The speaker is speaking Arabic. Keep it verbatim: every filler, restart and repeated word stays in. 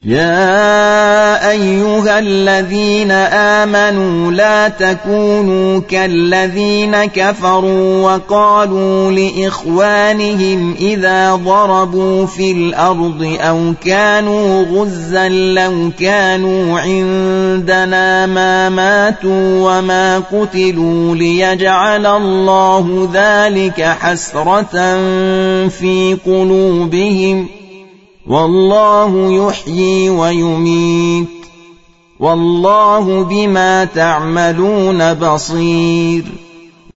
يا أيها الذين آمنوا لا تكونوا كالذين كفروا وقالوا لإخوانهم إذا ضربوا في الأرض أو كانوا غزا لو كانوا عندنا ما ماتوا وما قتلوا ليجعل الله ذلك حسرة في قلوبهم والله يحيي ويميت والله بما تعملون بصير.